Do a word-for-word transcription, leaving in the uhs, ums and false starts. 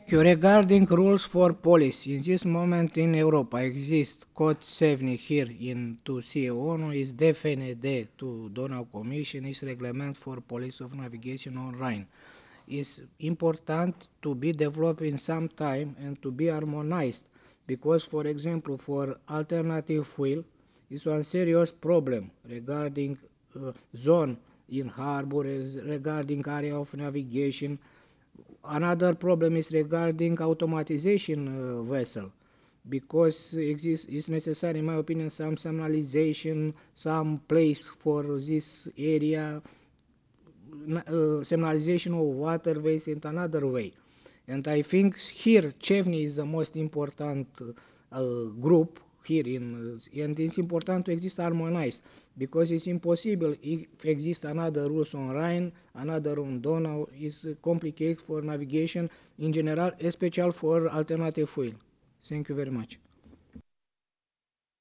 Regarding rules for policy, in this moment in Europa există cod șaptezeci here in to see ONU is D F N D to Donau Commission is reglement for policy of navigation on Rhine. Is important to be developed in some time and to be harmonized because, for example, for alternative fuel is one serious problem regarding uh, zone in harbor, regarding area of navigation. Another problem is regarding automatization uh, vessel because exists is necessary in my opinion some signalization, some place for this area, uh, signalization of waterways in another way. And I think here Chevni is the most important uh, group here in, uh, and it's important to exist harmonized because it's impossible if exists another rules on Rhine, another on Donau, it's complicated for navigation in general, especially for alternative fuel. Thank you very much.